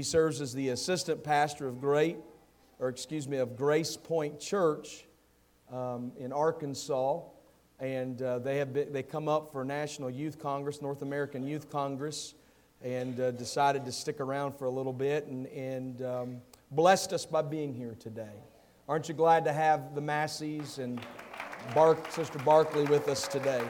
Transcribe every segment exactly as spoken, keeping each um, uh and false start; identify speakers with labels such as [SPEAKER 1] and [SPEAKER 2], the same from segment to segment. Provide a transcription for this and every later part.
[SPEAKER 1] He serves as the assistant pastor of Great, or excuse me, of Grace Point Church um, in Arkansas. And uh, they have been, they come up for National Youth Congress, North American Youth Congress, and uh, decided to stick around for a little bit and, and um, blessed us by being here today. Aren't you glad to have the Masseys and Bark, Sister Barkley with us today?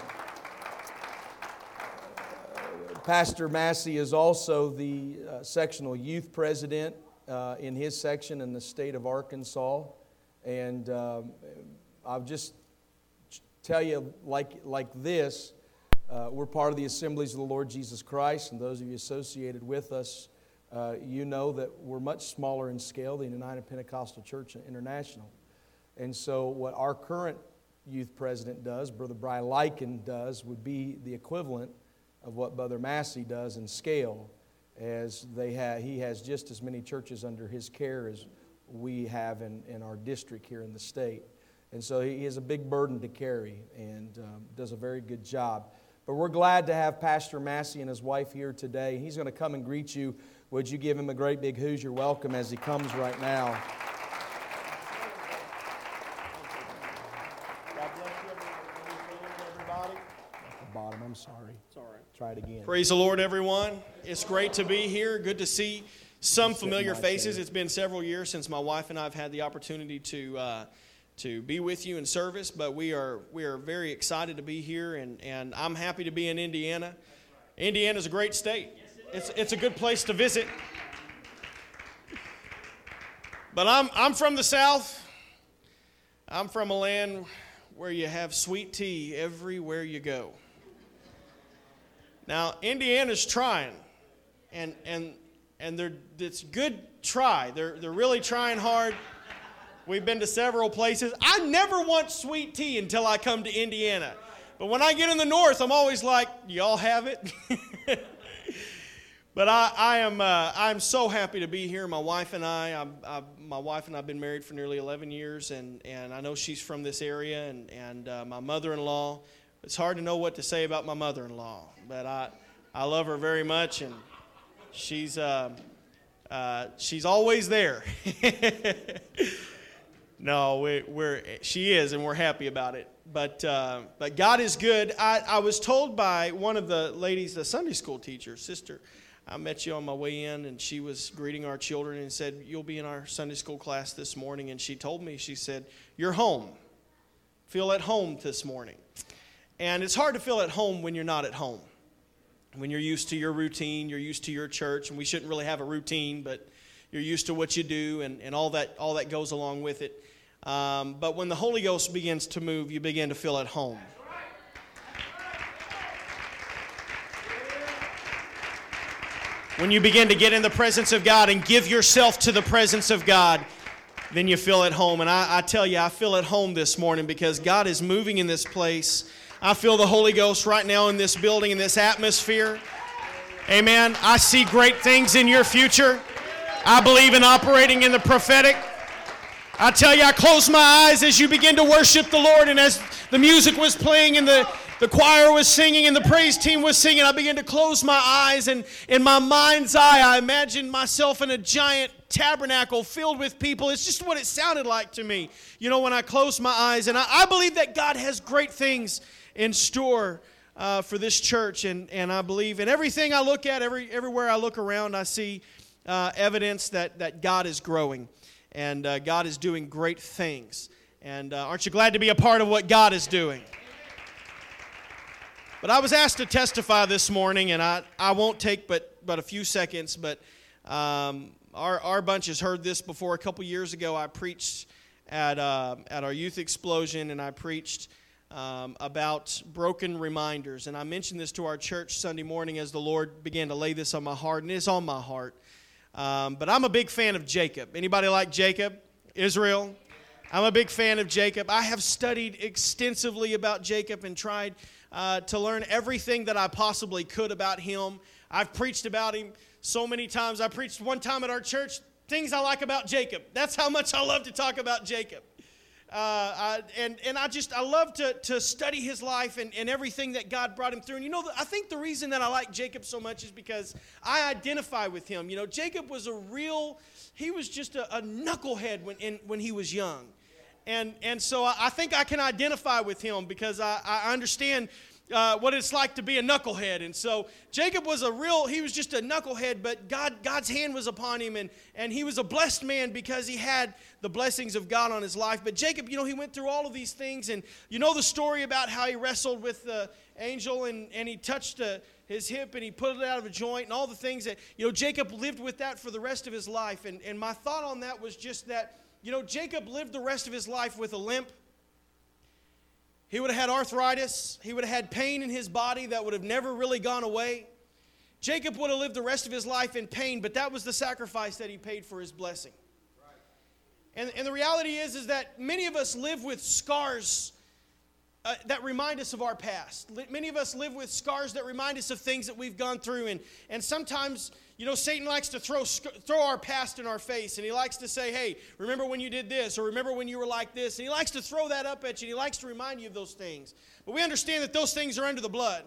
[SPEAKER 1] Uh, Pastor Massey is also the uh, sectional youth president uh, in his section in the state of Arkansas. And um, I'll just tell you like, like this, uh, we're part of the Assemblies of the Lord Jesus Christ, and those of you associated with us, uh, you know that we're much smaller in scale than United Pentecostal Church International. And so what our current youth president does, Brother Brian Lykin does, would be the equivalent of what Brother Massey does in scale, as they have, he has just as many churches under his care as we have in, in our district here in the state. And so he has a big burden to carry and um, does a very good job. But we're glad to have Pastor Massey and his wife here today. He's going to come and greet you. Would you give him a great big Hoosier welcome as he comes right now?
[SPEAKER 2] God bless you, everybody.
[SPEAKER 1] At the bottom, I'm sorry.
[SPEAKER 2] It's all right.
[SPEAKER 1] Try it again.
[SPEAKER 2] Praise the Lord, everyone. It's great to be here. Good to see some familiar faces. It's been several years since my wife and I have had the opportunity to uh, to be with you in service, but we are we are very excited to be here, and, and I'm happy to be in Indiana. Indiana's a great state. It's it's a good place to visit. But I'm I'm from the South. I'm from a land where you have sweet tea everywhere you go. Now, Indiana's trying, and and and they're it's good try. They're they're really trying hard. We've been to several places. I never want sweet tea until I come to Indiana. But when I get in the north, I'm always like, y'all have it? But I, I am uh, I'm so happy to be here. My wife and I, I'm, I, my wife and I have been married for nearly eleven years, and, and I know she's from this area, and, and uh, my mother-in-law. It's hard to know what to say about my mother-in-law, but I, I love her very much, and she's, uh, uh, she's always there. No, we, we're she is, and we're happy about it. But uh, but God is good. I, I was told by one of the ladies, the Sunday school teacher, sister, I met you on my way in, and she was greeting our children and said, you'll be in our Sunday school class this morning. And she told me, she said, you're home. Feel at home this morning. And it's hard to feel at home when you're not at home. When you're used to your routine, you're used to your church, and we shouldn't really have a routine, but you're used to what you do and, and all that all that goes along with it. Um, but when the Holy Ghost begins to move, you begin to feel at home. When you begin to get in the presence of God and give yourself to the presence of God, then you feel at home. And I, I tell you, I feel at home this morning because God is moving in this place. I feel the Holy Ghost right now in this building, in this atmosphere. Amen. I see great things in your future. I believe in operating in the prophetic. I tell you, I close my eyes as you begin to worship the Lord, and as the music was playing and the, the choir was singing and the praise team was singing, I began to close my eyes, and in my mind's eye, I imagined myself in a giant tabernacle filled with people. It's just what it sounded like to me, you know, when I closed my eyes. And I, I believe that God has great things in store uh, for this church, and, and I believe in everything I look at, every everywhere I look around, I see uh, evidence that, that God is growing. And uh, God is doing great things. And uh, aren't you glad to be a part of what God is doing? But I was asked to testify this morning, and I, I won't take but, but a few seconds, but um, our, our bunch has heard this before. A couple years ago, I preached at, uh, at our youth explosion, and I preached um, about broken reminders. And I mentioned this to our church Sunday morning as the Lord began to lay this on my heart, and it's on my heart. Um, but I'm a big fan of Jacob. Anybody like Jacob? Israel? I'm a big fan of Jacob. I have studied extensively about Jacob and tried uh, to learn everything that I possibly could about him. I've preached about him so many times. I preached one time at our church, things I like about Jacob. That's how much I love to talk about Jacob. Uh, I, and, and I just, I love to, to study his life and, and everything that God brought him through. And you know, I think the reason that I like Jacob so much is because I identify with him. You know, Jacob was a real, he was just a, a knucklehead when, in, when he was young. And, and so I, I think I can identify with him because I, I understand Uh, what it's like to be a knucklehead. And so Jacob was a real, he was just a knucklehead, but God, God's hand was upon him, and, and he was a blessed man because he had the blessings of God on his life. But Jacob, you know, he went through all of these things, and you know the story about how he wrestled with the angel, and, and he touched uh, his hip, and he put it out of a joint, and all the things that, you know, Jacob lived with that for the rest of his life. And, and my thought on that was just that, you know, Jacob lived the rest of his life with a limp. He would have had arthritis. He would have had pain in his body that would have never really gone away. Jacob would have lived the rest of his life in pain, but that was the sacrifice that he paid for his blessing. And, and the reality is, is that many of us live with scars uh, that remind us of our past. Many of us live with scars that remind us of things that we've gone through. And, and sometimes, you know, Satan likes to throw, throw our past in our face. And he likes to say, hey, remember when you did this? Or remember when you were like this? And he likes to throw that up at you. And he likes to remind you of those things. But we understand that those things are under the blood.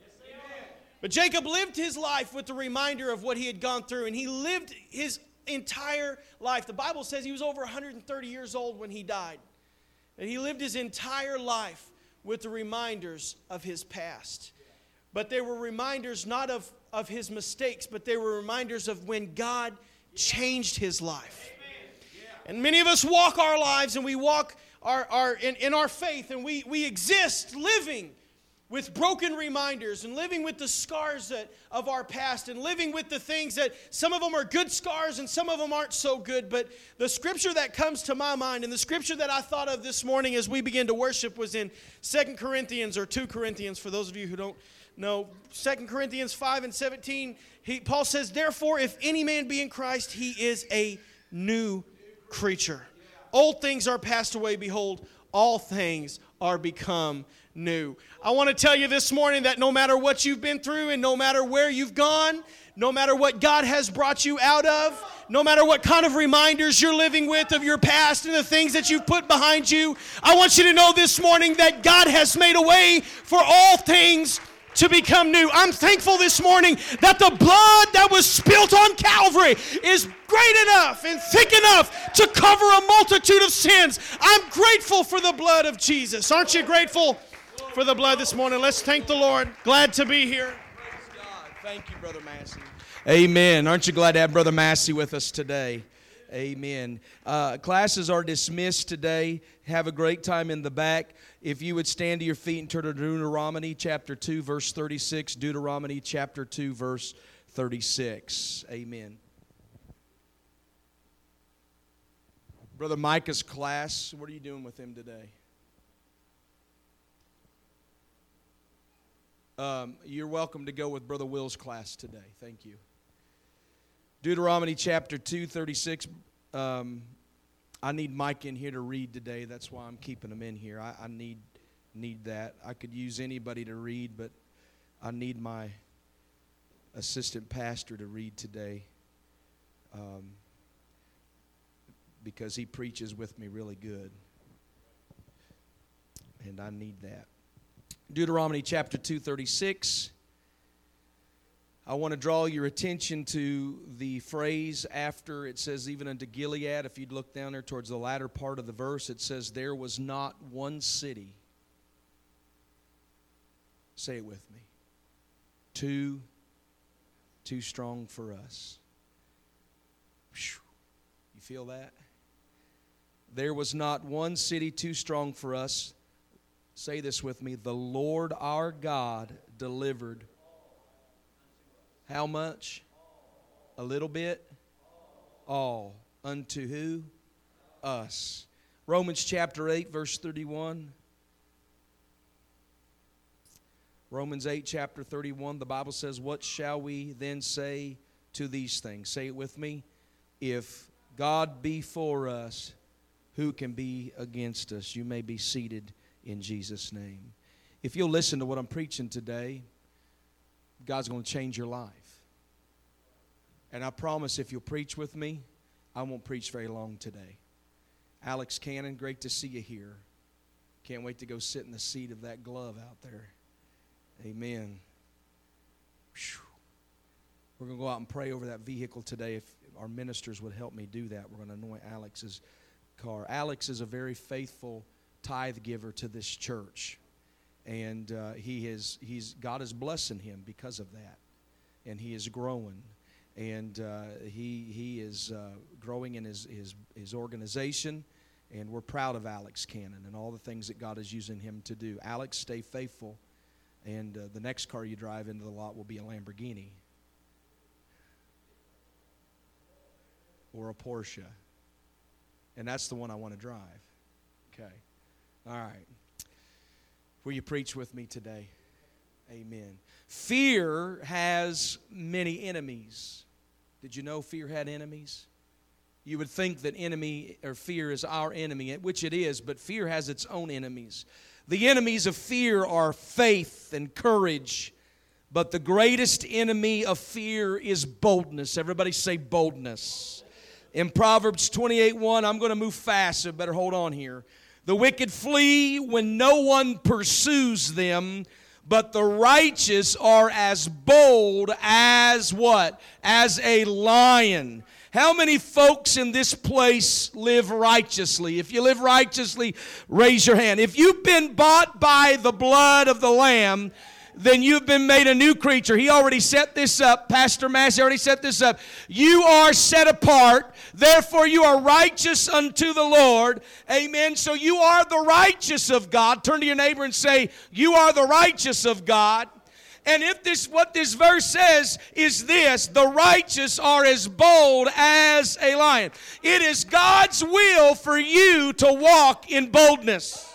[SPEAKER 2] But Jacob lived his life with the reminder of what he had gone through. And he lived his entire life. The Bible says he was over one hundred thirty years old when he died. And he lived his entire life with the reminders of his past. But they were reminders not of, of his mistakes, but they were reminders of when God changed his life. And many of us walk our lives, and we walk our, our in, in our faith, and we, we exist living with broken reminders and living with the scars that, of our past, and living with the things that some of them are good scars and some of them aren't so good. But the scripture that comes to my mind, and the scripture that I thought of this morning as we begin to worship, was in Second Corinthians, or two Corinthians for those of you who don't know. Second Corinthians five and seventeen, he, Paul says, therefore, if any man be in Christ, he is a new creature. Old things are passed away, behold, all things are become new. I want to tell you this morning that no matter what you've been through, and no matter where you've gone, no matter what God has brought you out of, no matter what kind of reminders you're living with of your past and the things that you've put behind you, I want you to know this morning that God has made a way for all things to become new. I'm thankful this morning that the blood that was spilt on Calvary is great enough and thick enough to cover a multitude of sins. I'm grateful for the blood of Jesus. Aren't you grateful for the blood this morning? Let's thank the Lord. Glad to be here.
[SPEAKER 1] Praise God. Thank you, Brother Massey. Amen. Aren't you glad to have Brother Massey with us today? Amen. Uh, classes are dismissed today. Have a great time in the back. If you would stand to your feet and turn to Deuteronomy chapter two, verse thirty-six. Deuteronomy chapter two, verse thirty-six. Amen. Brother Micah's class, what are you doing with him today? Um, you're welcome to go with Brother Will's class today. Thank you. Deuteronomy chapter two, thirty-six. Um, I need Mike in here to read today. That's why I'm keeping him in here. I, I need need that. I could use anybody to read, but I need my assistant pastor to read today um, because he preaches with me really good. And I need that. Deuteronomy chapter two, thirty-six. I want to draw your attention to the phrase after it says, even unto Gilead. If you'd look down there towards the latter part of the verse, it says, there was not one city. Say it with me. Too, too strong for us. Whew. You feel that? There was not one city too strong for us. Say this with me. The Lord our God delivered. How much? A little bit? All. Unto who? Us. Romans chapter eight, verse thirty-one. Romans eight, chapter thirty-one, the Bible says, what shall we then say to these things? Say it with me. If God be for us, who can be against us? You may be seated in Jesus' name. If you'll listen to what I'm preaching today, God's going to change your life. And I promise if you'll preach with me, I won't preach very long today. Alex Cannon, great to see you here. Can't wait to go sit in the seat of that glove out there. Amen. Whew. We're going to go out and pray over that vehicle today. If our ministers would help me do that, we're going to anoint Alex's car. Alex is a very faithful tithe giver to this church. And uh, he is, he's, God is blessing him because of that. And he is growing. And uh, he, he is uh, growing in his, his, his organization. And we're proud of Alex Cannon and all the things that God is using him to do. Alex, stay faithful. And uh, the next car you drive into the lot will be a Lamborghini. Or a Porsche. And that's the one I want to drive. Okay. All right. Will you preach with me today? Amen. Fear has many enemies. Did you know fear had enemies? You would think that enemy or fear is our enemy, which it is, but fear has its own enemies. The enemies of fear are faith and courage, but the greatest enemy of fear is boldness. Everybody say boldness. In Proverbs twenty-eight one, I'm going to move fast, so better hold on here. The wicked flee when no one pursues them, but the righteous are as bold as what? As a lion. How many folks in this place live righteously? If you live righteously, raise your hand. If you've been bought by the blood of the Lamb, then you've been made a new creature. He already set this up. Pastor Massey already set this up. You are set apart. Therefore, you are righteous unto the Lord. Amen. So you are the righteous of God. Turn to your neighbor and say, you are the righteous of God. And if this, what this verse says is this, the righteous are as bold as a lion. It is God's will for you to walk in boldness.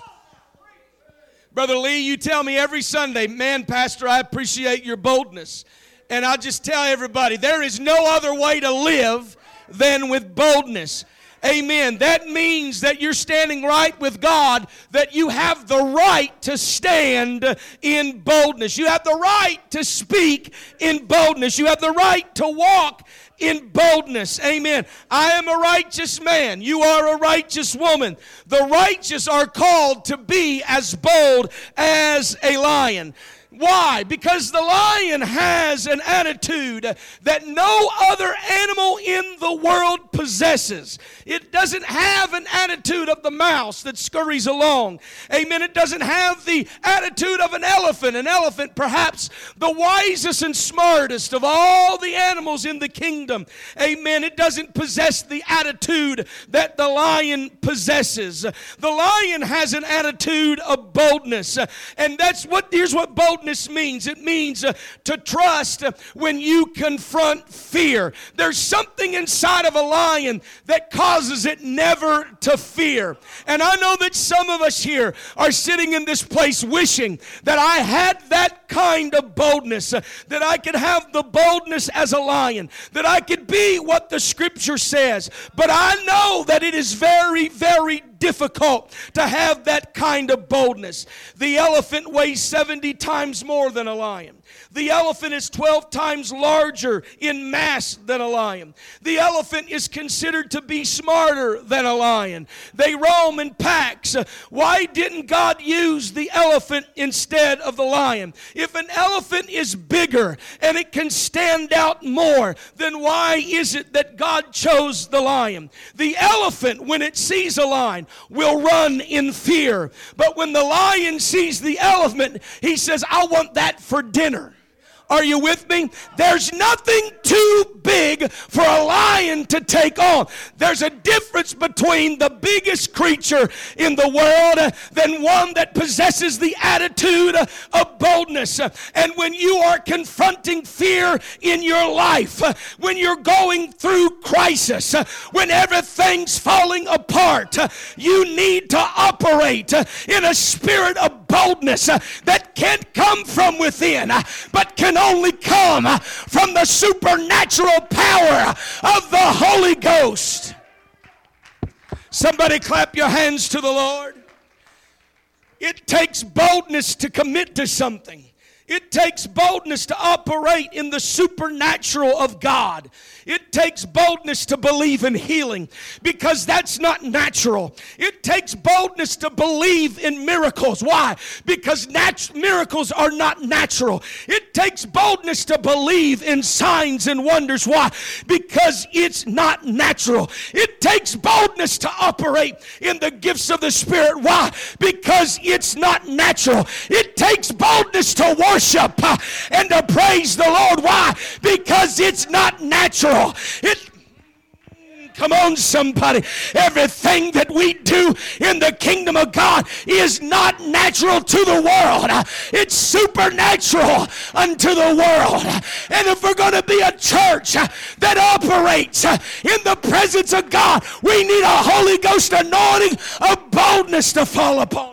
[SPEAKER 1] Brother Lee, you tell me every Sunday, man, Pastor, I appreciate your boldness. And I'll just tell everybody, there is no other way to live than with boldness. Amen. That means that you're standing right with God, that you have the right to stand in boldness. You have the right to speak in boldness. You have the right to walk in boldness. Amen. I am a righteous man. You are a righteous woman. The righteous are called to be as bold as a lion. Why? Because the lion has an attitude that no other animal in the world possesses. It doesn't have an attitude of the mouse that scurries along. Amen. It doesn't have the attitude of an elephant. An elephant, perhaps the wisest and smartest of all the animals in the kingdom. Amen. It doesn't possess the attitude that the lion possesses. The lion has an attitude of boldness. And that's what, here's what boldness means. It means uh, to trust uh, when you confront fear. There's something inside of a lion that causes it never to fear. And I know that some of us here are sitting in this place wishing that I had that kind of boldness, uh, that I could have the boldness as a lion, that I could be what the Scripture says. But I know that it is very, very difficult to have that kind of boldness. The elephant weighs seventy times more than a lion. The elephant is twelve times larger in mass than a lion. The elephant is considered to be smarter than a lion. They roam in packs. Why didn't God use the elephant instead of the lion? If an elephant is bigger and it can stand out more, then why is it that God chose the lion? The elephant, when it sees a lion, will run in fear. But when the lion sees the elephant, he says, I want that for dinner. Are you with me? There's nothing too big for a lion to take on. There's a difference between the biggest creature in the world than one that possesses the attitude of boldness. And when you are confronting fear in your life, when you're going through crisis, when everything's falling apart, you need to operate in a spirit of boldness that can't come from within, but can only come from the supernatural power of the Holy Ghost. Somebody clap your hands to the Lord. It takes boldness to commit to something.
[SPEAKER 3] It takes boldness to operate in the supernatural of God. It takes boldness to believe in healing because that's not natural. It takes boldness to believe in miracles. Why? Because nat- miracles are not natural. It takes boldness to believe in signs and wonders. Why? Because it's not natural. It takes boldness to operate in the gifts of the Spirit. Why? Because it's not natural. It takes boldness to worship uh, and to praise the Lord. Why? Because it's not natural. It, come on, somebody. Everything that we do in the kingdom of God is not natural to the world. It's supernatural unto the world. And if we're going to be a church that operates in the presence of God, we need a Holy Ghost anointing of boldness to fall upon us.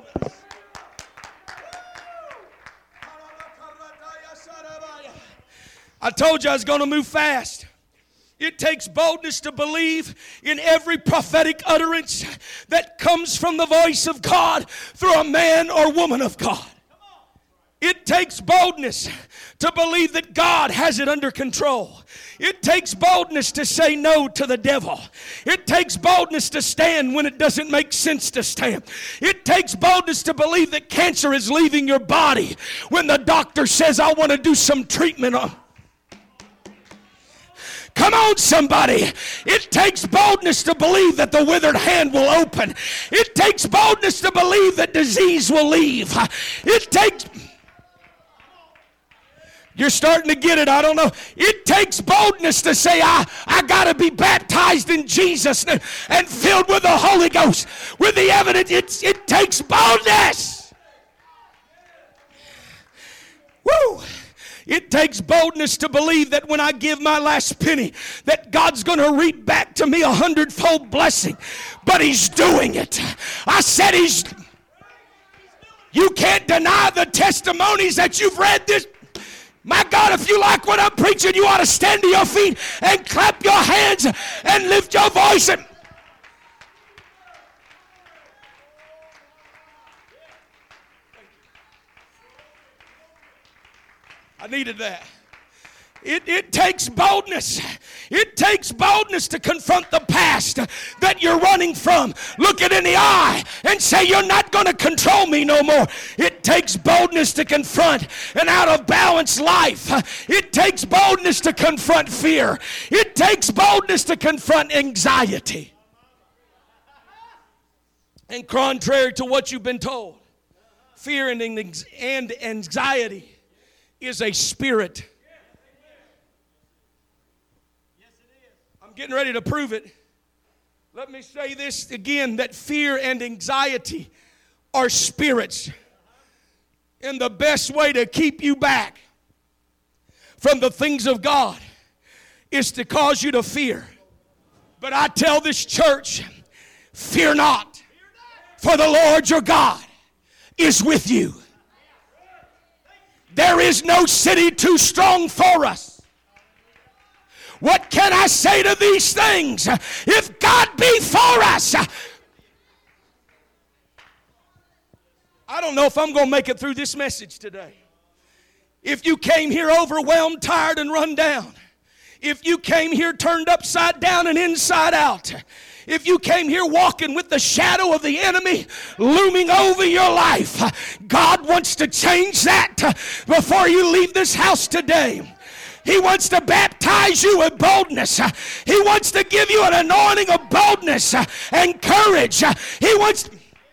[SPEAKER 3] I told you I was going to move fast. It takes boldness to believe in every prophetic utterance that comes from the voice of God through a man or woman of God. It takes boldness to believe that God has it under control. It takes boldness to say no to the devil. It takes boldness to stand when it doesn't make sense to stand. It takes boldness to believe that cancer is leaving your body when the doctor says, I want to do some treatment on. Come on, somebody. It takes boldness to believe that the withered hand will open. It takes boldness to believe that disease will leave. It takes... You're starting to get it, I don't know. It takes boldness to say, I, I got to be baptized in Jesus and, and filled with the Holy Ghost. With the evidence, it, it takes boldness. Woo! It takes boldness to believe that when I give my last penny, that God's going to reap back to me a hundredfold blessing. But He's doing it. I said He's... You can't deny the testimonies that you've read this. My God, if you like what I'm preaching, you ought to stand to your feet and clap your hands and lift your voice. And I needed that. It, it takes boldness. It takes boldness to confront the past that you're running from. Look it in the eye and say, you're not going to control me no more. It takes boldness to confront an out of balance life. It takes boldness to confront fear. It takes boldness to confront anxiety. And contrary to what you've been told, fear and anxiety is a spirit. I'm getting ready to prove it. Let me say this again, that fear and anxiety are spirits. And the best way to keep you back from the things of God is to cause you to fear. But I tell this church, fear not, for the Lord your God is with you. There is no city too strong for us. What can I say to these things? If God be for us, I don't know if I'm going to make it through this message today. If you came here overwhelmed, tired, and run down, if you came here turned upside down and inside out, if you came here walking with the shadow of the enemy looming over your life, God wants to change that before you leave this house today. He wants to baptize you with boldness. He wants to give you an anointing of boldness and courage. He wants...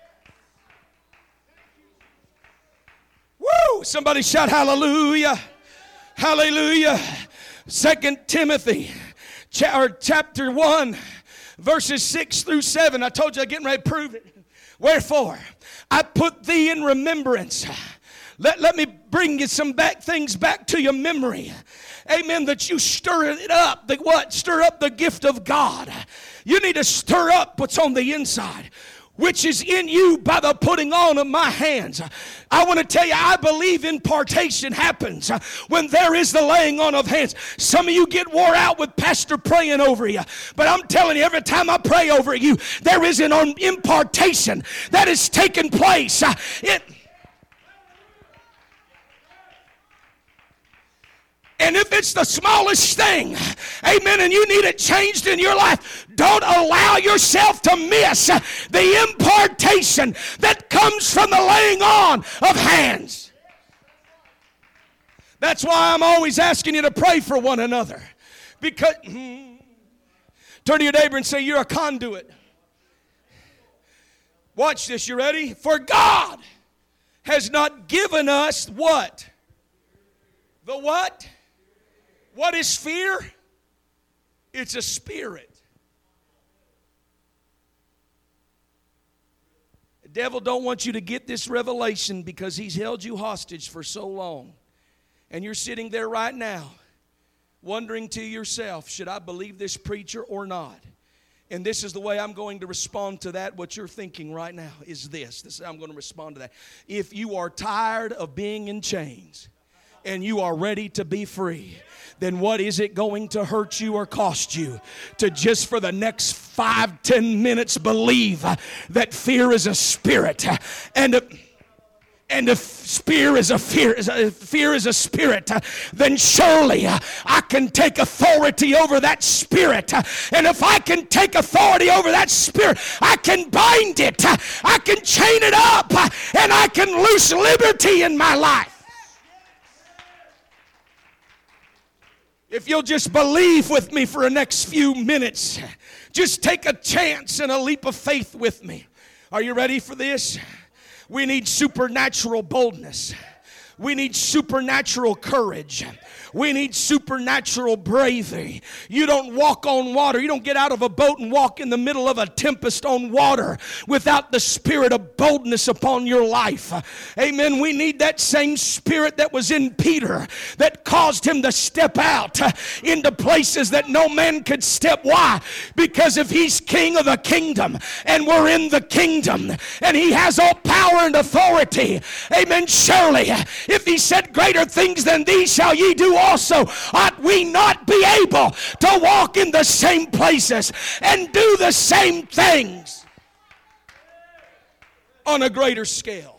[SPEAKER 3] Woo! Somebody shout hallelujah. Hallelujah. Second Timothy chapter one. Verses six through seven. I told you I'm getting ready to prove it. Wherefore, I put thee in remembrance. Let, let me bring you some back things back to your memory. Amen. That you stir it up. The what? Stir up the gift of God. You need to stir up what's on the inside, which is in you by the putting on of my hands. I want to tell you, I believe impartation happens when there is the laying on of hands. Some of you get wore out with pastor praying over you, but I'm telling you, every time I pray over you, there is an impartation that is taking place. It, And if it's the smallest thing, amen, and you need it changed in your life, don't allow yourself to miss the impartation that comes from the laying on of hands. That's why I'm always asking you to pray for one another. Because, hmm, turn to your neighbor and say, you're a conduit. Watch this, you ready? For God has not given us what? The what? What is fear? It's a spirit. The devil don't want you to get this revelation because he's held you hostage for so long. And you're sitting there right now wondering to yourself, should I believe this preacher or not? And this is the way I'm going to respond to that. What you're thinking right now is this. This is how I'm going to respond to that. If you are tired of being in chains and you are ready to be free, then what is it going to hurt you or cost you to just for the next five, ten minutes believe that fear is a spirit and a And if fear is a fear, if fear is a spirit, then surely I can take authority over that spirit. And if I can take authority over that spirit, I can bind it, I can chain it up, and I can loose liberty in my life. If you'll just believe with me for the next few minutes, just take a chance and a leap of faith with me. Are you ready for this? We need supernatural boldness. We need supernatural courage. We need supernatural bravery. You don't walk on water. You don't get out of a boat and walk in the middle of a tempest on water without the spirit of boldness upon your life. Amen. We need that same spirit that was in Peter that caused him to step out into places that no man could step. Why? Because if he's king of the kingdom and we're in the kingdom and he has all power and authority, amen, surely if he said greater things than these shall ye do also, ought we not be able to walk in the same places and do the same things on a greater scale?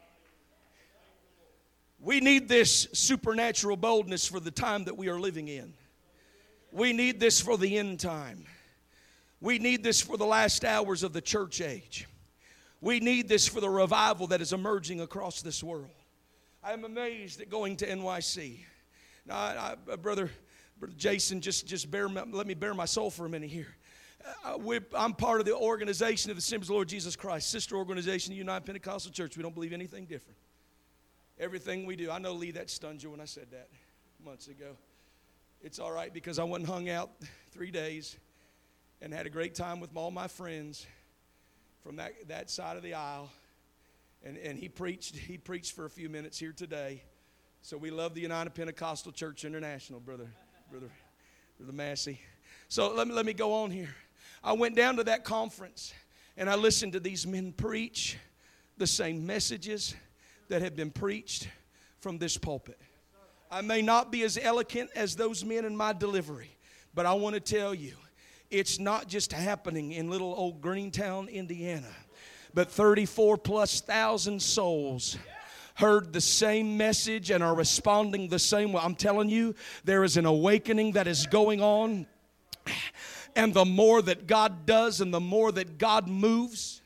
[SPEAKER 3] We need this supernatural boldness for the time that we are living in. We need this for the end time. We need this for the last hours of the church age. We need this for the revival that is emerging across this world. I am amazed at going to N Y C. Now, I, I, brother, brother Jason, just, just bear, let me bare my soul for a minute here. Uh, I'm part of the organization of the Assemblies of the Lord Jesus Christ, sister organization of the United Pentecostal Church. We don't believe anything different. Everything we do. I know, Lee, that stunned you when I said that months ago. It's all right because I went and hung out three days and had a great time with all my friends from that, that side of the aisle. And, and he preached, he preached for a few minutes here today. So we love the United Pentecostal Church International, brother, brother, brother Massey. So let me, let me go on here. I went down to that conference and I listened to these men preach the same messages that have been preached from this pulpit. I may not be as eloquent as those men in my delivery, but I want to tell you, it's not just happening in little old Greentown, Indiana, but thirty-four plus thousand souls heard the same message and are responding the same way. I'm telling you, there is an awakening that is going on. And the more that God does and the more that God moves,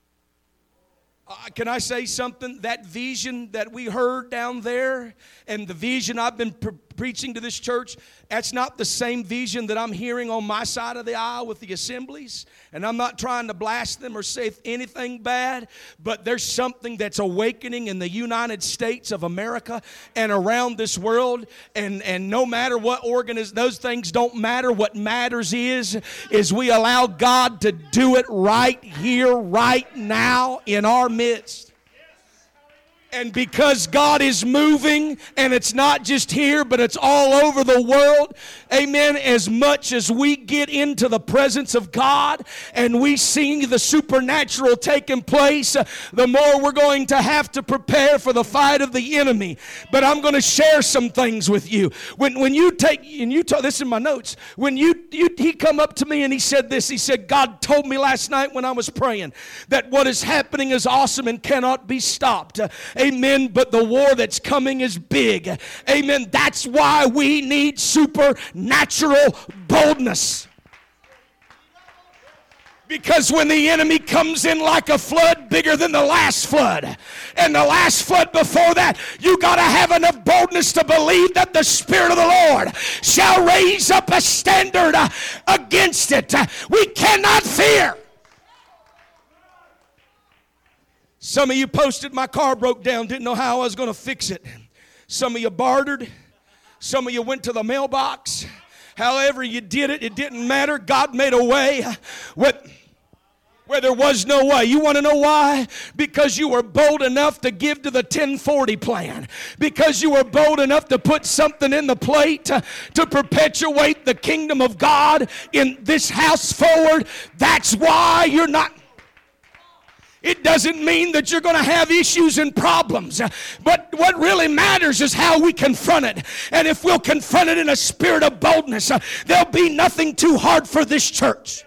[SPEAKER 3] uh, can I say something? That vision that we heard down there and the vision I've been pre- preaching to this church, that's not the same vision that I'm hearing on my side of the aisle with the assemblies. And I'm not trying to blast them or say anything bad, but there's something that's awakening in the United States of America and around this world. And, and no matter what organization, those things don't matter. What matters is, is we allow God to do it right here, right now in our midst. And because God is moving, and it's not just here, but it's all over the world, amen, as much as we get into the presence of God and we see the supernatural taking place, the more we're going to have to prepare for the fight of the enemy. But I'm going to share some things with you. When when you take, and you talk, this is in my notes, when you, you he come up to me and he said this, he said, God told me last night when I was praying that what is happening is awesome and cannot be stopped. Amen. But the war that's coming is big. Amen. That's why we need supernatural boldness. Because when the enemy comes in like a flood, bigger than the last flood, and the last flood before that, you got to have enough boldness to believe that the Spirit of the Lord shall raise up a standard uh, against it. Uh, we cannot fear. Some of you posted, my car broke down, didn't know how I was going to fix it. Some of you bartered. Some of you went to the mailbox. However you did it, it didn't matter. God made a way where, where there was no way. You want to know why? Because you were bold enough to give to the ten forty plan. Because you were bold enough to put something in the plate to, to perpetuate the kingdom of God in this house forward. That's why you're not... It doesn't mean that you're going to have issues and problems. But what really matters is how we confront it. And if we'll confront it in a spirit of boldness, uh, there'll be nothing too hard for this church.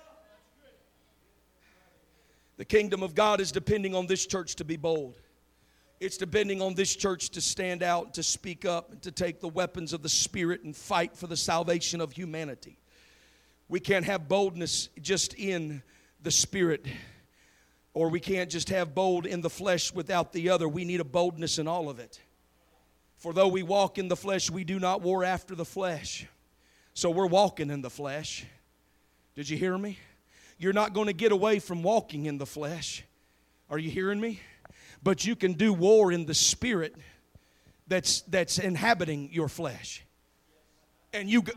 [SPEAKER 3] The kingdom of God is depending on this church to be bold. It's depending on this church to stand out, to speak up, and to take the weapons of the Spirit and fight for the salvation of humanity. We can't have boldness just in the Spirit. Or we can't just have bold in the flesh without the other. We need a boldness in all of it. For though we walk in the flesh, we do not war after the flesh. So we're walking in the flesh. Did you hear me? You're not going to get away from walking in the flesh. Are you hearing me? But you can do war in the Spirit that's, that's inhabiting your flesh. And you... Go-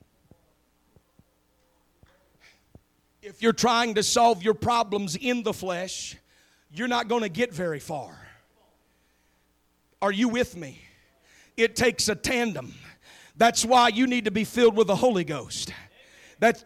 [SPEAKER 3] If you're trying to solve your problems in the flesh, you're not going to get very far. Are you with me? It takes a tandem. That's why you need to be filled with the Holy Ghost. That's,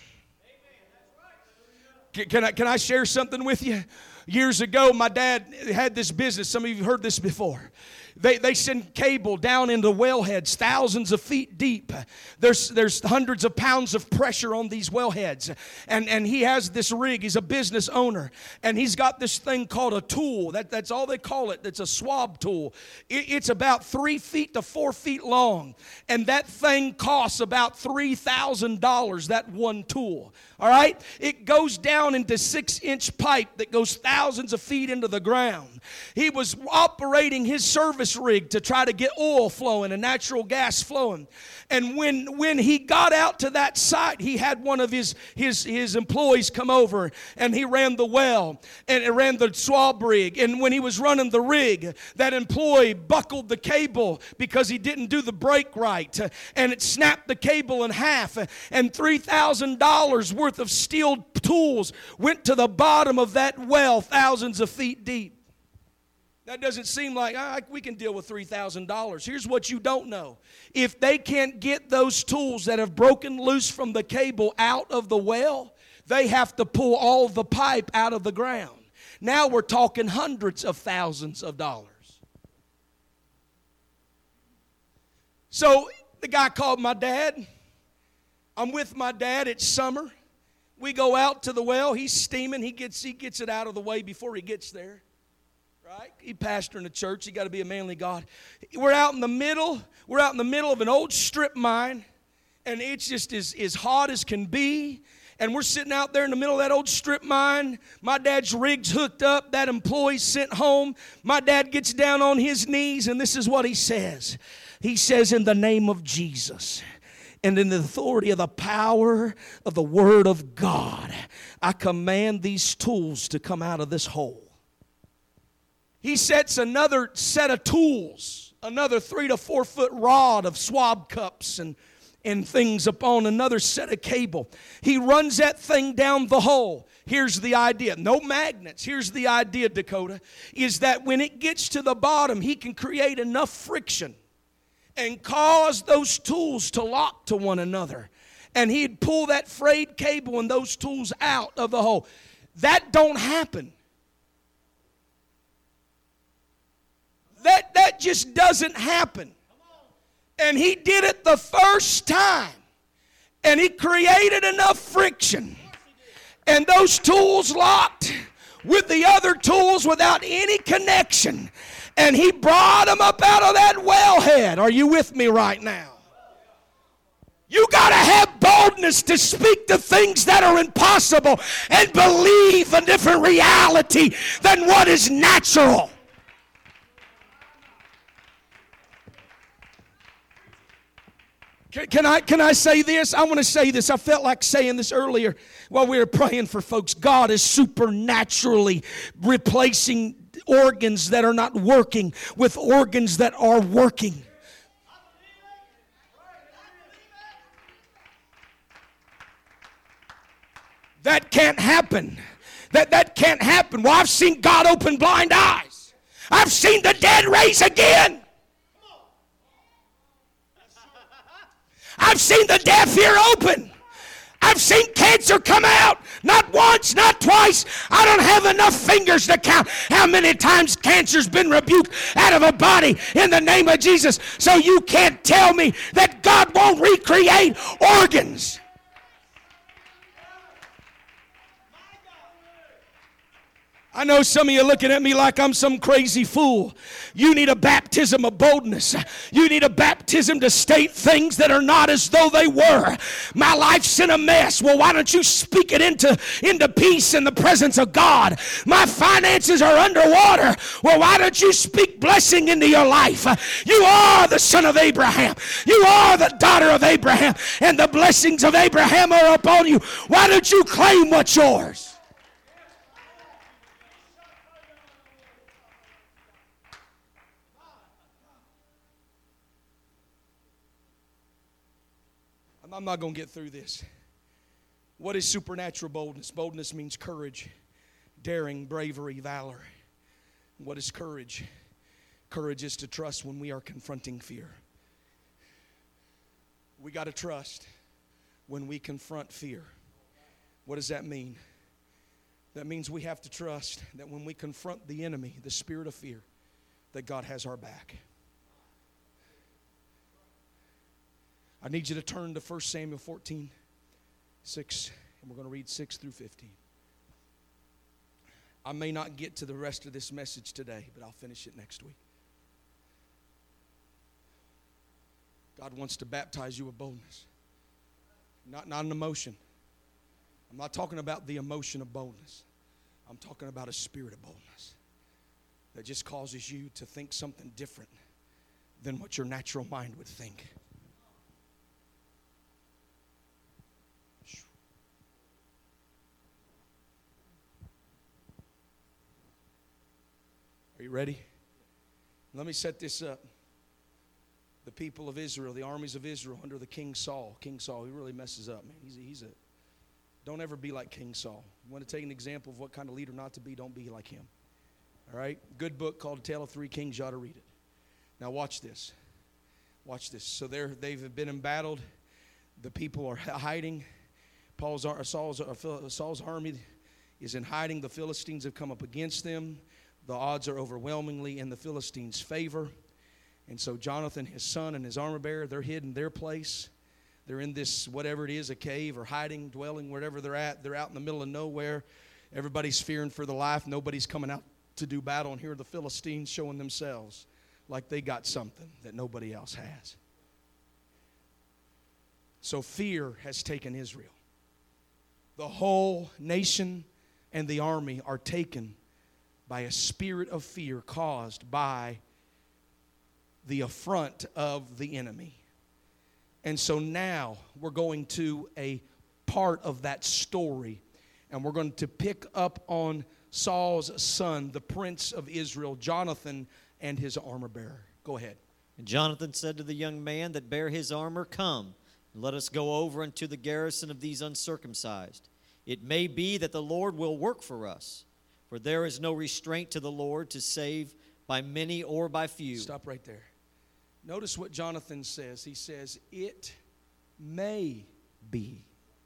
[SPEAKER 3] can I, can I share something with you? Years ago, my dad had this business. Some of you have heard this before. They, they send cable down into wellheads thousands of feet deep. There's, there's hundreds of pounds of pressure on these wellheads. And, and he has this rig. He's a business owner. And he's got this thing called a tool. That, that's all they call it. It's a swab tool. It, it's about three feet to four feet long. And that thing costs about three thousand dollars, that one tool. All right? It goes down into six-inch pipe that goes thousands of feet into the ground. He was operating his service rig to try to get oil flowing and natural gas flowing. And when, when he got out to that site, he had one of his, his, his employees come over, and he ran the well, and it ran the swab rig. And when he was running the rig, that employee buckled the cable because he didn't do the brake right, and it snapped the cable in half, and three thousand dollars worth of steel tools went to the bottom of that well thousands of feet deep. That doesn't seem like ah, we can deal with three thousand dollars. Here's what you don't know. If they can't get those tools that have broken loose from the cable out of the well, they have to pull all the pipe out of the ground. Now we're talking hundreds of thousands of dollars. So the guy called my dad. I'm with my dad. It's summer. We go out to the well. He's steaming. He gets, he gets it out of the way before he gets there. Right? He pastoring a church. He got to be a manly God. We're out in the middle. We're out in the middle of an old strip mine, and it's just as, as hot as can be. And we're sitting out there in the middle of that old strip mine. My dad's rig's hooked up. That employee's sent home. My dad gets down on his knees, and this is what he says. He says, "In the name of Jesus, and in the authority of the power of the Word of God, I command these tools to come out of this hole." He sets another set of tools, another three to four foot rod of swab cups and, and things upon another set of cable. He runs that thing down the hole. Here's the idea. No magnets. Here's the idea, Dakota, is that when it gets to the bottom, he can create enough friction and cause those tools to lock to one another. And he'd pull that frayed cable and those tools out of the hole. That don't happen. That, that just doesn't happen. And he did it the first time. And he created enough friction. And those tools locked. with the other tools without any connection. And he brought them up out of that wellhead. Are you with me right now? You got to have boldness to speak the things that are impossible and believe a different reality than what is natural. Can, can I, can I say this? I want to say this. I felt like saying this earlier while we were praying for folks. God is supernaturally replacing organs that are not working with organs that are working. That can't happen. That, that can't happen. Well, I've seen God open blind eyes. I've seen the dead raise again. I've seen the deaf ear open. I've seen cancer come out. Not once, not twice. I don't have enough fingers to count how many times cancer's been rebuked out of a body in the name of Jesus. So you can't tell me that God won't recreate organs. I know some of you are looking at me like I'm some crazy fool. You need a baptism of boldness. You need a baptism to state things that are not as though they were. My life's in a mess. Well, why don't you speak it into, into peace in the presence of God? My finances are underwater. Well, why don't you speak blessing into your life? You are the son of Abraham. You are the daughter of Abraham. And the blessings of Abraham are upon you. Why don't you claim what's yours? I'm not going to get through this. What is supernatural boldness? Boldness means courage, daring, bravery, valor. What is courage? Courage is to trust when we are confronting fear. We got to trust when we confront fear. What does that mean? That means we have to trust that when we confront the enemy, the spirit of fear, that God has our back. I need you to turn to First Samuel fourteen, six, and we're going to read six through fifteen. I may not get to the rest of this message today, but I'll finish it next week. God wants to baptize you with boldness, not, not an emotion. I'm not talking about the emotion of boldness. I'm talking about a spirit of boldness that just causes you to think something different than what your natural mind would think. Are you ready? Let me set this up. The people of Israel, the armies of Israel under the King Saul. King Saul, he really messes up, man. He's a, he's a, don't ever be like King Saul. You want to take an example of what kind of leader not to be, don't be like him. All right? Good book called A Tale of Three Kings. You ought to read it. Now watch this. Watch this. So they're, they've been embattled. The people are hiding. Paul's, Saul's, Saul's army is in hiding. The Philistines have come up against them. The odds are overwhelmingly in the Philistines' favor. And so Jonathan, his son, and his armor bearer, they're hid in their place. They're in this, whatever it is, a cave or hiding, dwelling, wherever they're at. They're out in the middle of nowhere. Everybody's fearing for their life. Nobody's coming out to do battle. And here are the Philistines showing themselves like they got something that nobody else has. So fear has taken Israel. The whole nation and the army are taken by a spirit of fear caused by the affront of the enemy. And so now we're going to a part of that story, and we're going to pick up on Saul's son, the prince of Israel, Jonathan, and his armor bearer. Go ahead.
[SPEAKER 4] And Jonathan said to the young man that bare his armor, "Come, and let us go over unto the garrison of these uncircumcised. It may be that the Lord will work for us. For there is no restraint to the Lord to save by many or by few."
[SPEAKER 3] Stop right there. Notice what Jonathan says. He says, it may be.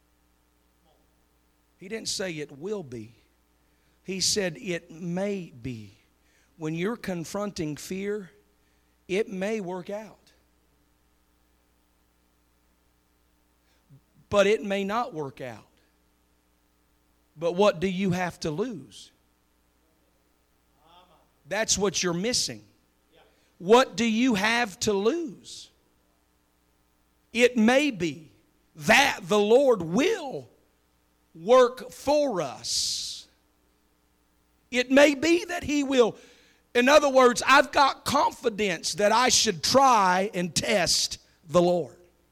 [SPEAKER 3] He didn't say it will be. He said it may be. When you're confronting fear, it may work out. But it may not work out. But what do you have to lose? That's what you're missing. What do you have to lose? It may be that the Lord will work for us. It may be that He will. In other words, I've got confidence that I should try and test the Lord.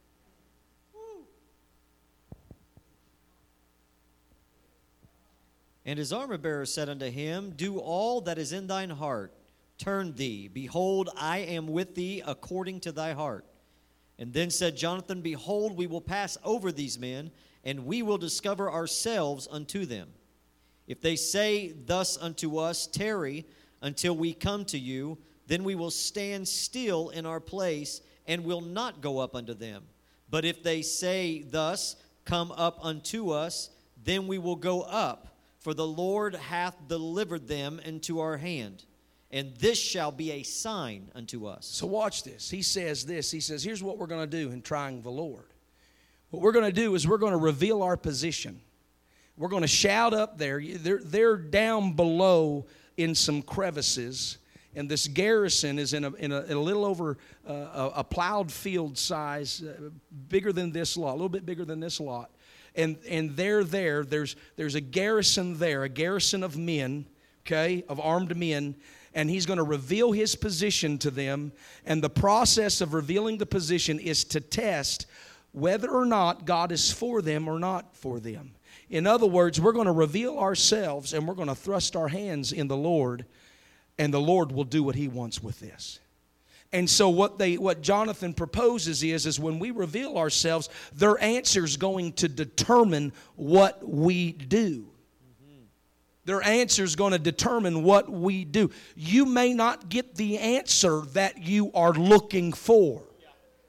[SPEAKER 4] And his armor-bearer said unto him, Do all that is in thine heart. Turn thee. Behold, I am with thee according to thy heart. And then said Jonathan, Behold, we will pass over these men, and we will discover ourselves unto them. If they say thus unto us, Tarry until we come to you, then we will stand still in our place, and will not go up unto them. But if they say thus, Come up unto us, then we will go up. For the Lord hath delivered them into our hand, and this shall be a sign unto us.
[SPEAKER 3] So watch this. He says this. He says, here's what we're going to do in trying the Lord. What we're going to do is we're going to reveal our position. We're going to shout up there. They're, they're down below in some crevices, and this garrison is in a, in a, in a little over uh, a, a plowed field size, uh, bigger than this lot, a little bit bigger than this lot. And and they're there. There's there's a garrison there, a garrison of men, okay, of armed men, and he's going to reveal his position to them. And the process of revealing the position is to test whether or not God is for them or not for them. In other words, we're going to reveal ourselves and we're going to thrust our hands in the Lord, and the Lord will do what He wants with this. And so what they, what Jonathan proposes is, is when we reveal ourselves, their answer is going to determine what we do. Mm-hmm. Their answer is going to determine what we do. You may not get the answer that you are looking for. Yeah.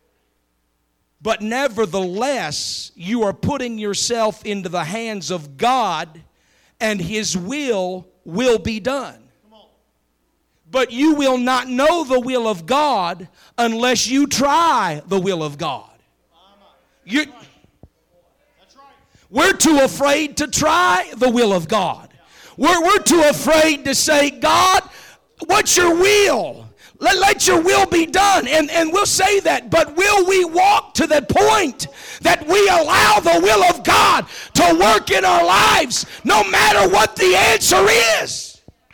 [SPEAKER 3] But nevertheless, you are putting yourself into the hands of God, and His will will be done. But you will not know the will of God unless you try the will of God. You, we're too afraid to try the will of God. We're, we're too afraid to say, God, what's your will? Let, let your will be done. And, and we'll say that. But will we walk to the point that we allow the will of God to work in our lives no matter what the answer is?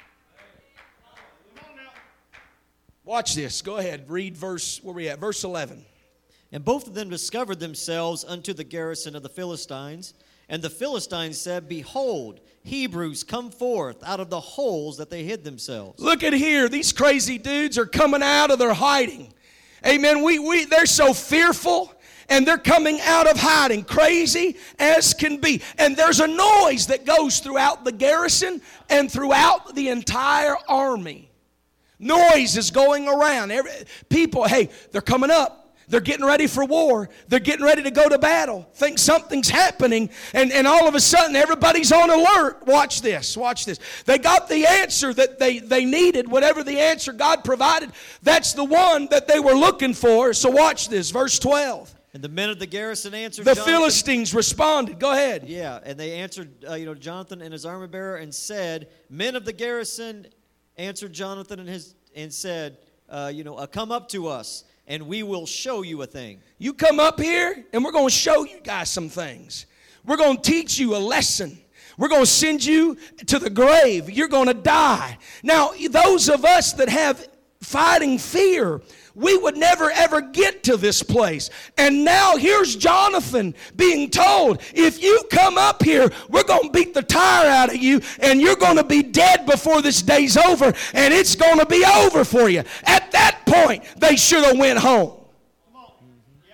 [SPEAKER 3] Watch this. Go ahead. Read verse, where we at? Verse eleven.
[SPEAKER 4] And both of them discovered themselves unto the garrison of the Philistines. And the Philistines said, Behold, Hebrews come forth out of the holes that they hid themselves.
[SPEAKER 3] Look at here. These crazy dudes are coming out of their hiding. Amen. We, we, they're so fearful, and they're coming out of hiding. Crazy as can be. And there's a noise that goes throughout the garrison and throughout the entire army. Noise is going around. Every, people, hey, they're coming up. They're getting ready for war. They're getting ready to go to battle. Think something's happening, and, and all of a sudden everybody's on alert. Watch this. Watch this. They got the answer that they, they needed. Whatever the answer God provided, that's the one that they were looking for. So watch this. Verse twelve.
[SPEAKER 4] And the men of the garrison answered
[SPEAKER 3] The
[SPEAKER 4] Jonathan,
[SPEAKER 3] Philistines responded. Go ahead.
[SPEAKER 4] Yeah, and they answered uh, you know, Jonathan and his armor bearer and said, Men of the garrison answered Jonathan and his and said, uh, you know, uh, come up to us, and we will show you a thing.
[SPEAKER 3] You come up here, and we're going to show you guys some things. We're going to teach you a lesson. We're going to send you to the grave. You're going to die. Now, those of us that have fighting fear, we would never ever get to this place. And now here's Jonathan being told, if you come up here, we're going to beat the tire out of you, and you're going to be dead before this day's over, and it's going to be over for you. At that point, they should have went home.
[SPEAKER 4] Come on. Yep.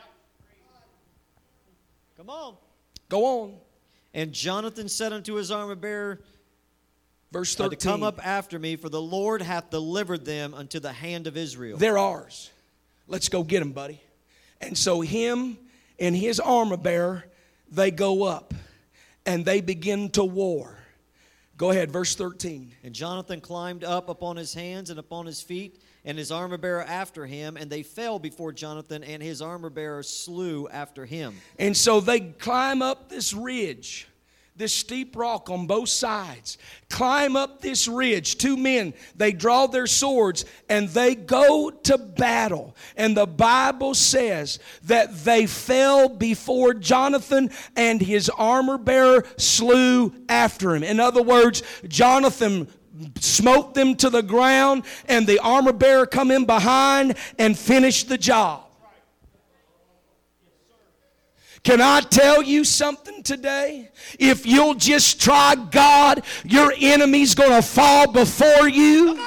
[SPEAKER 4] Come on.
[SPEAKER 3] Go on.
[SPEAKER 4] And Jonathan said unto his armor bearer,
[SPEAKER 3] Verse
[SPEAKER 4] Uh,
[SPEAKER 3] thirteen.
[SPEAKER 4] to come up after me, for the Lord hath delivered them unto the hand of Israel.
[SPEAKER 3] They're ours. Let's go get them, buddy. And so him and his armor bearer, they go up, and they begin to war. Go ahead, verse thirteen.
[SPEAKER 4] And Jonathan climbed up upon his hands and upon his feet, and his armor bearer after him, and they fell before Jonathan, and his armor bearer slew after him.
[SPEAKER 3] And so they climb up this ridge. this steep rock on both sides, climb up this ridge. Two men, they draw their swords and they go to battle. And the Bible says that they fell before Jonathan, and his armor bearer slew after him. In other words, Jonathan smote them to the ground, and the armor bearer come in behind and finished the job. Can I tell you something today? If you'll just try God, your enemy's going to fall before you.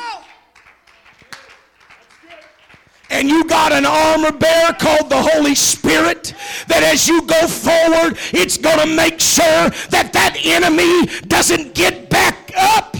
[SPEAKER 3] And you got an armor bearer called the Holy Spirit that as you go forward, it's going to make sure that that enemy doesn't get back up.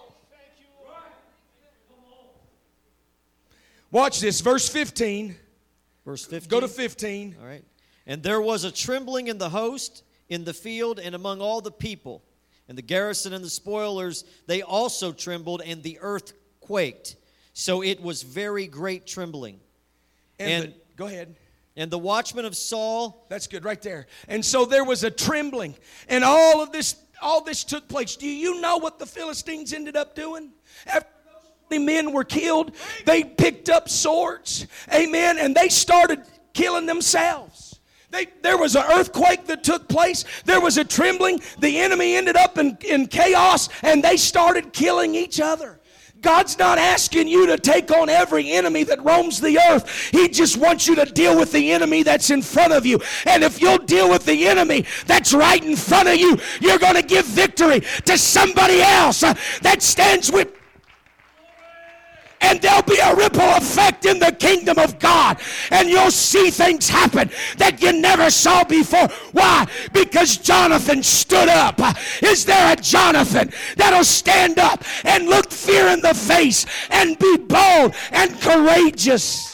[SPEAKER 3] Watch this, verse fifteen.
[SPEAKER 4] Verse fifteen.
[SPEAKER 3] Go to fifteen.
[SPEAKER 4] All right. And there was a trembling in the host, in the field, and among all the people. And the garrison and the spoilers, they also trembled, and the earth quaked. So it was very great trembling.
[SPEAKER 3] And,
[SPEAKER 4] And-
[SPEAKER 3] the, go ahead.
[SPEAKER 4] And the watchmen of Saul,
[SPEAKER 3] That's good right there. And so there was a trembling, and all of this, all this took place. Do you know what the Philistines ended up doing? After those twenty men were killed, they picked up swords, amen, and they started killing themselves. They, there was an earthquake that took place. There was a trembling. The enemy ended up in, in chaos, and they started killing each other. God's not asking you to take on every enemy that roams the earth. He just wants you to deal with the enemy that's in front of you. And if you'll deal with the enemy that's right in front of you, you're going to give victory to somebody else uh, that stands with. And there'll be a ripple effect in the kingdom of God. And you'll see things happen that you never saw before. Why? Because Jonathan stood up. Is there a Jonathan that'll stand up and look fear in the face and be bold and courageous?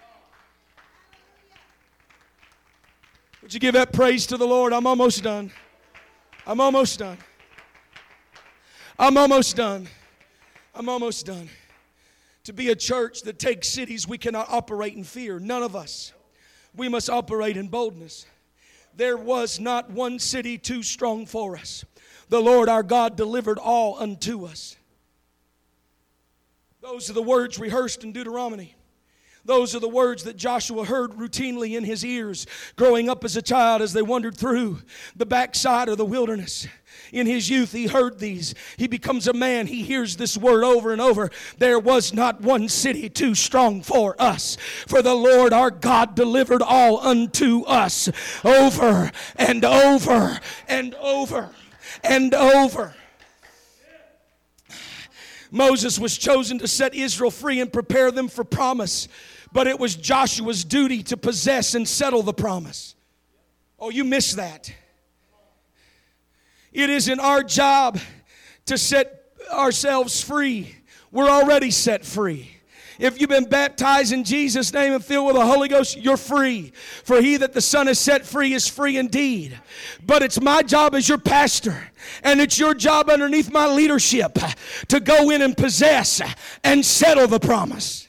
[SPEAKER 3] Would you give that praise to the Lord? I'm almost done. I'm almost done. I'm almost done. I'm almost done. To be a church that takes cities, we cannot operate in fear. None of us. We must operate in boldness. There was not one city too strong for us. The Lord our God delivered all unto us. Those are the words rehearsed in Deuteronomy. Those are the words that Joshua heard routinely in his ears growing up as a child as they wandered through the backside of the wilderness. In his youth, he heard these. He becomes a man. He hears this word over and over. There was not one city too strong for us. For the Lord our God delivered all unto us over and over and over and over. Moses was chosen to set Israel free and prepare them for promise. But it was Joshua's duty to possess and settle the promise. Oh, you missed that. It isn't our job to set ourselves free. We're already set free. If you've been baptized in Jesus' name and filled with the Holy Ghost, you're free. For he that the Son has set free is free indeed. But it's my job as your pastor, and it's your job underneath my leadership to go in and possess and settle the promise.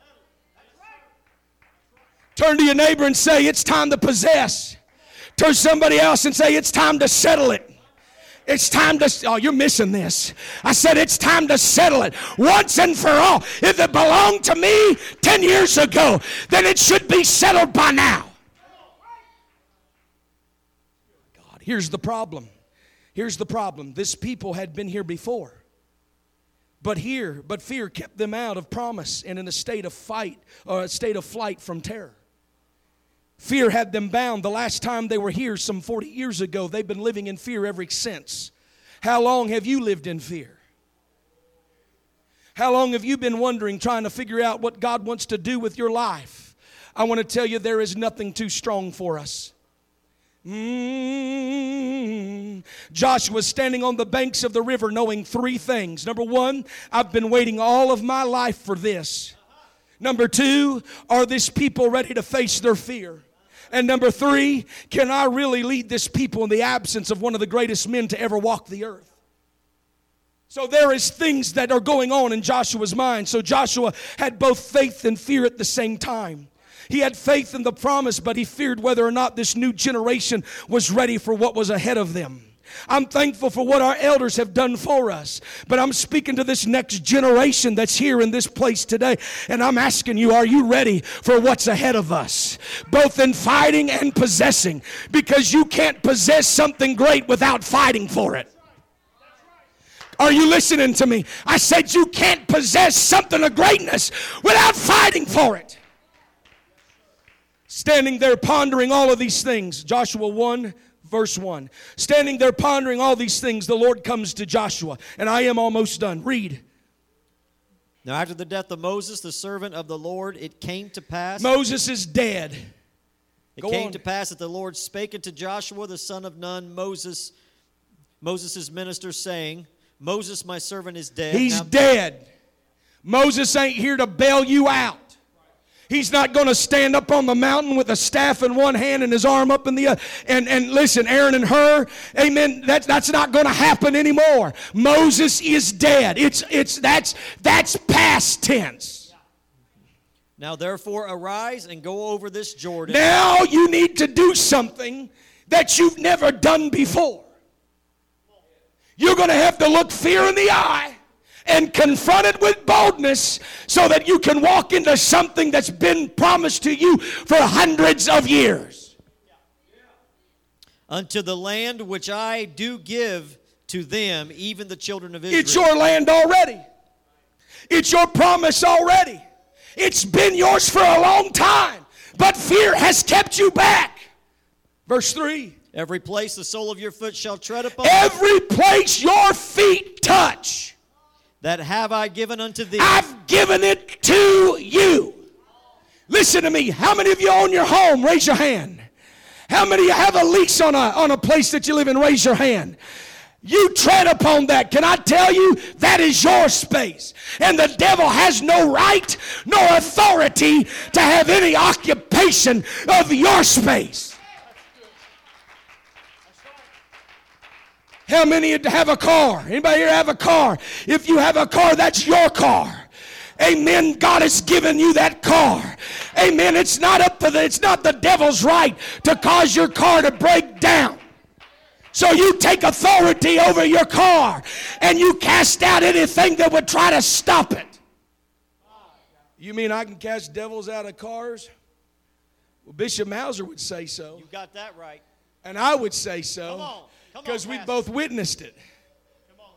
[SPEAKER 3] Turn to your neighbor and say, it's time to possess. Turn to somebody else and say, it's time to settle it. It's time to, oh, you're missing this. I said it's time to settle it once and for all. If it belonged to me ten years ago, then it should be settled by now. God, here's the problem. Here's the problem. This people had been here before. But here, but fear kept them out of promise and in a state of fight or a state of flight from terror. Fear had them bound. The last time they were here some forty years ago, they've been living in fear ever since. How long have you lived in fear? How long have you been wondering, trying to figure out what God wants to do with your life? I want to tell you there is nothing too strong for us. Mm. Joshua was standing on the banks of the river knowing three things. Number one, I've been waiting all of my life for this. Number two, are this people ready to face their fear? And number three, can I really lead this people in the absence of one of the greatest men to ever walk the earth? So there is things that are going on in Joshua's mind. So Joshua had both faith and fear at the same time. He had faith in the promise, but he feared whether or not this new generation was ready for what was ahead of them. I'm thankful for what our elders have done for us. But I'm speaking to this next generation that's here in this place today. And I'm asking you, are you ready for what's ahead of us? Both in fighting and possessing. Because you can't possess something great without fighting for it. Are you listening to me? I said you can't possess something of greatness without fighting for it. Standing there pondering all of these things. Joshua one, verse one. Standing there pondering all these things, the Lord comes to Joshua. And I am almost done. Read.
[SPEAKER 4] Now after the death of Moses, the servant of the Lord, it came to pass.
[SPEAKER 3] Moses is dead.
[SPEAKER 4] It
[SPEAKER 3] Go
[SPEAKER 4] came
[SPEAKER 3] on.
[SPEAKER 4] to pass that the Lord spake unto Joshua, the son of Nun, Moses, Moses' minister, saying, Moses, my servant, is dead.
[SPEAKER 3] He's
[SPEAKER 4] Now,
[SPEAKER 3] dead. Moses ain't here to bail you out. He's not going to stand up on the mountain with a staff in one hand and his arm up in the other. And, and listen, Aaron and Hur, amen, that, that's not going to happen anymore. Moses is dead. It's, it's, that's, that's past tense.
[SPEAKER 4] Now therefore arise and go over this Jordan.
[SPEAKER 3] Now you need to do something that you've never done before. You're going to have to look fear in the eye and confront it with boldness so that you can walk into something that's been promised to you for hundreds of years.
[SPEAKER 4] Unto the land which I do give to them, even the children of Israel.
[SPEAKER 3] It's your land already. It's your promise already. It's been yours for a long time, but fear has kept you back. Verse three.
[SPEAKER 4] Every place the sole of your foot shall tread upon,
[SPEAKER 3] Every place your feet touch,
[SPEAKER 4] that have I given unto thee.
[SPEAKER 3] I've given it to you. Listen to me. How many of you own your home? Raise your hand. How many of you have a lease on a, on a place that you live in? Raise your hand. You tread upon that. Can I tell you, that is your space. And the devil has no right nor authority to have any occupation of your space. How many have a car? Anybody here have a car? If you have a car, that's your car. Amen. God has given you that car. Amen. It's not up to the, it's not the devil's right to cause your car to break down. So you take authority over your car and you cast out anything that would try to stop it. You mean I can cast devils out of cars? Well, Bishop Mauser would say so.
[SPEAKER 4] You got that right.
[SPEAKER 3] And I would say so.
[SPEAKER 4] Come on.
[SPEAKER 3] Because we both witnessed it.
[SPEAKER 4] Come on.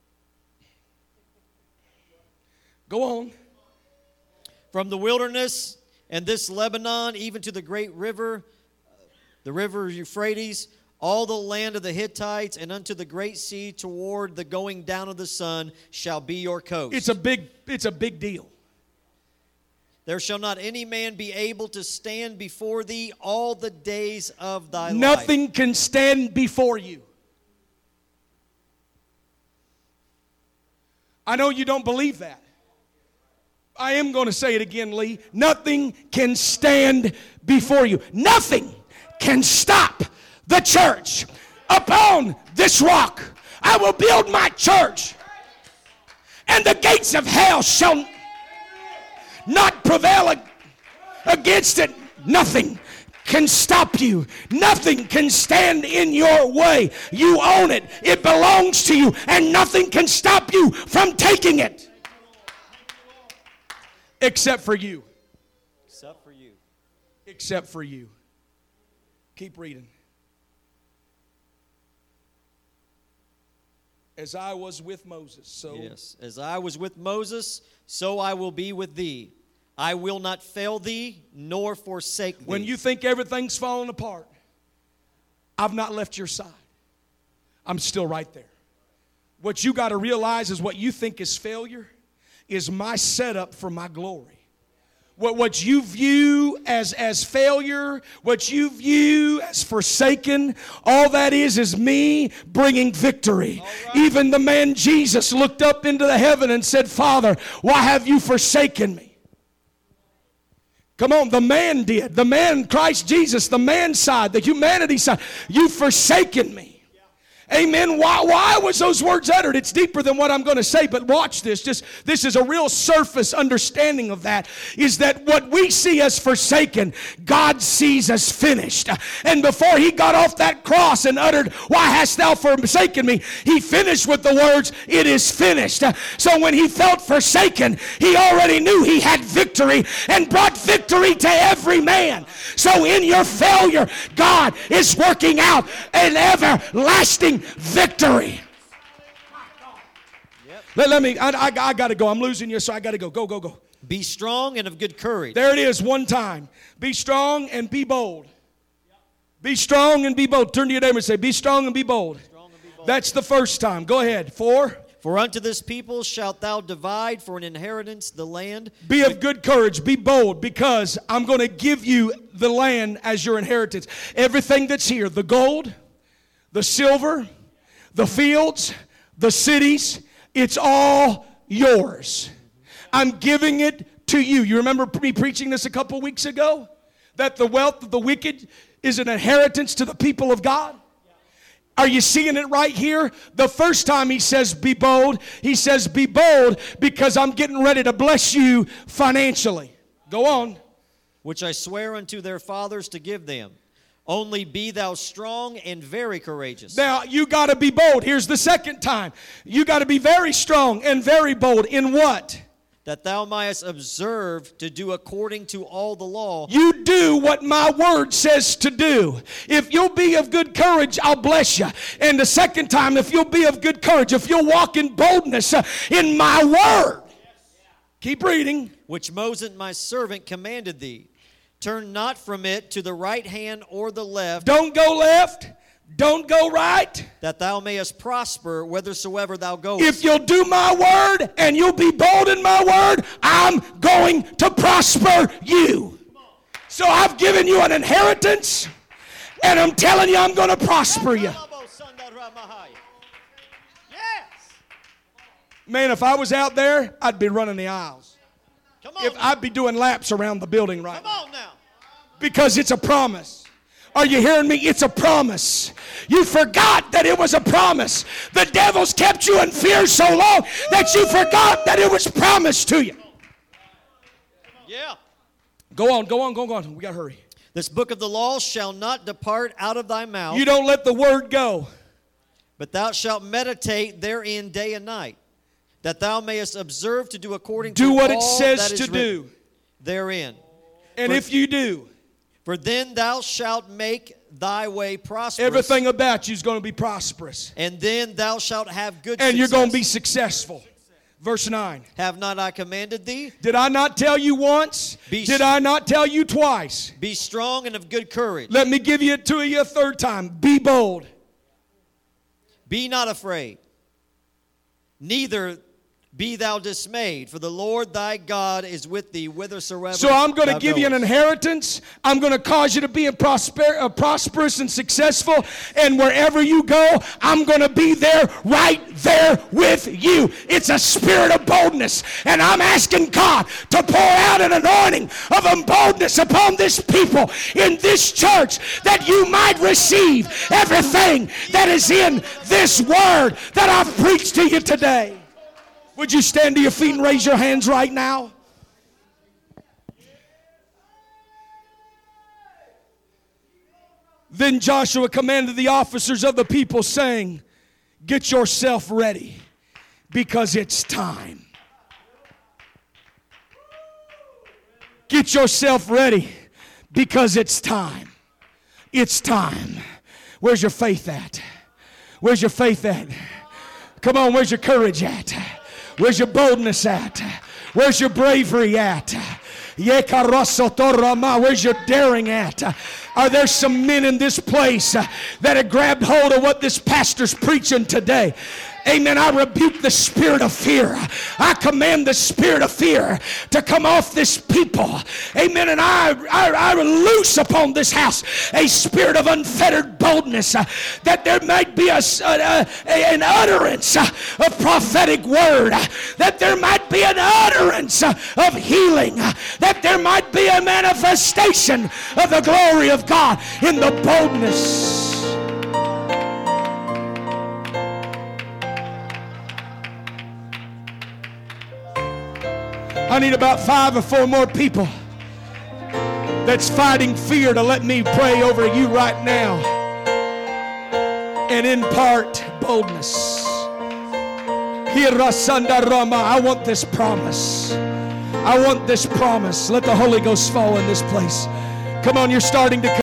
[SPEAKER 3] Go on.
[SPEAKER 4] From the wilderness and this Lebanon, even to the great river, the river Euphrates, all the land of the Hittites, and unto the great sea toward the going down of the sun shall be your coast.
[SPEAKER 3] It's a big, it's a big deal.
[SPEAKER 4] There shall not any man be able to stand before thee all the days of thy life.
[SPEAKER 3] Nothing can stand before you. I know you don't believe that. I am going to say it again, Lee. Nothing can stand before you. Nothing can stop the church. Upon this rock I will build my church, and the gates of hell shall not prevail against it. Nothing can stop you. Nothing can stand in your way. You own it. It belongs to you, and nothing can stop you from taking it. Except for you.
[SPEAKER 4] Except for you.
[SPEAKER 3] Except for you. Keep reading. As I was with Moses, so...
[SPEAKER 4] Yes. As I was with Moses, so I will be with thee. I will not fail thee, nor forsake thee.
[SPEAKER 3] When you think everything's falling apart, I've not left your side. I'm still right there. What you got to realize is what you think is failure is my setup for my glory. What, what you view as, as failure, what you view as forsaken, all that is is me bringing victory. Right. Even the man Jesus looked up into the heaven and said, Father, why have you forsaken me? Come on, the man did. The man, Christ Jesus, the man side, the humanity side. You've forsaken me. Amen. Why, why was those words uttered? It's deeper than what I'm going to say, but watch this. Just this is a real surface understanding of that. Is that what we see as forsaken, God sees as finished. And before he got off that cross and uttered, "Why hast thou forsaken me?" he finished with the words, "It is finished." So when he felt forsaken, he already knew he had victory and brought victory to every man. So in your failure, God is working out an everlasting victory. Yep. Let, let me, I, I, I got to go. I'm losing you, so I got to go. Go, go, go.
[SPEAKER 4] Be strong and of good courage.
[SPEAKER 3] There it is, one time. Be strong and be bold. Be strong and be bold. Turn to your neighbor and say, "Be strong and be bold."
[SPEAKER 4] Strong and be bold.
[SPEAKER 3] That's the first time. Go ahead. Four.
[SPEAKER 4] For unto this people shalt thou divide for an inheritance the land.
[SPEAKER 3] Be of good courage. Be bold, because I'm going to give you the land as your inheritance. Everything that's here, the gold, the silver, the fields, the cities, it's all yours. I'm giving it to you. You remember me preaching this a couple weeks ago? That the wealth of the wicked is an inheritance to the people of God? Are you seeing it right here? The first time he says be bold, he says be bold because I'm getting ready to bless you financially. Go on.
[SPEAKER 4] Which I swear unto their fathers to give them. Only be thou strong and very courageous.
[SPEAKER 3] Now, you got to be bold. Here's the second time. You got to be very strong and very bold. In what?
[SPEAKER 4] That thou mightest observe to do according to all the law.
[SPEAKER 3] You do what my word says to do. If you'll be of good courage, I'll bless you. And the second time, if you'll be of good courage, if you'll walk in boldness uh, in my word. Keep reading.
[SPEAKER 4] Which Moses my servant commanded thee. Turn not from it to the right hand or the left.
[SPEAKER 3] Don't go left. Don't go right.
[SPEAKER 4] That thou mayest prosper whithersoever thou goest.
[SPEAKER 3] If you'll do my word and you'll be bold in my word, I'm going to prosper you. So I've given you an inheritance, and I'm telling you I'm going to prosper you. Man, if I was out there, I'd be running the aisles.
[SPEAKER 4] Come on
[SPEAKER 3] if
[SPEAKER 4] now.
[SPEAKER 3] I'd be doing laps around the building right
[SPEAKER 4] Come
[SPEAKER 3] now.
[SPEAKER 4] on now.
[SPEAKER 3] Because it's a promise. Are you hearing me? It's a promise. You forgot that it was a promise. The devil's kept you in fear so long that you forgot that it was promised to you.
[SPEAKER 4] Yeah.
[SPEAKER 3] Go on, go on, go on. We got to hurry.
[SPEAKER 4] This book of the law shall not depart out of thy mouth.
[SPEAKER 3] You don't let the word go.
[SPEAKER 4] But thou shalt meditate therein day and night, that thou mayest observe to do according
[SPEAKER 3] do
[SPEAKER 4] to
[SPEAKER 3] what
[SPEAKER 4] all
[SPEAKER 3] it says
[SPEAKER 4] that is
[SPEAKER 3] to
[SPEAKER 4] written
[SPEAKER 3] do
[SPEAKER 4] therein.
[SPEAKER 3] And
[SPEAKER 4] For-
[SPEAKER 3] if you do,
[SPEAKER 4] For then thou shalt make thy way prosperous.
[SPEAKER 3] everything about you is going to be prosperous.
[SPEAKER 4] And then thou shalt have good
[SPEAKER 3] And
[SPEAKER 4] success.
[SPEAKER 3] you're going to be successful. Verse nine.
[SPEAKER 4] Have not I commanded thee?
[SPEAKER 3] Did I not tell you once?
[SPEAKER 4] Be
[SPEAKER 3] Did
[SPEAKER 4] s-
[SPEAKER 3] I not tell you twice?
[SPEAKER 4] Be strong and of good courage.
[SPEAKER 3] Let me give you it to you a third time. Be bold.
[SPEAKER 4] Be not afraid. Neither be thou dismayed, for the Lord thy God is with thee whithersoever
[SPEAKER 3] So I'm going to
[SPEAKER 4] thou
[SPEAKER 3] give you an
[SPEAKER 4] goest.
[SPEAKER 3] inheritance. I'm going to cause you to be a prosper, uh, prosperous and successful. And wherever you go, I'm going to be there, right there with you. It's a spirit of boldness. And I'm asking God to pour out an anointing of boldness upon this people in this church, that you might receive everything that is in this word that I've preached to you today. Would you stand to your feet and raise your hands right now? Then Joshua commanded the officers of the people, saying, "Get yourself ready, because it's time." Get yourself ready, because it's time. It's time. Where's your faith at? Where's your faith at? Come on, where's your courage at? Where's your boldness at? Where's your bravery at? Where's your daring at? Are there some men in this place uh, that have grabbed hold of what this pastor's preaching today? Amen. I rebuke the spirit of fear. I command the spirit of fear to come off this people. Amen. And I, I, I loose upon this house a spirit of unfettered boldness, uh, that there might be a, a, a, an utterance uh, of prophetic word, uh, that there might be an utterance uh, of healing, uh, that there might be a manifestation of the glory of God in the boldness I need about five or four more people that's fighting fear to let me pray over you right now and impart boldness. I want this promise. I want this promise. Let the Holy Ghost fall in this place. Come on, you're starting to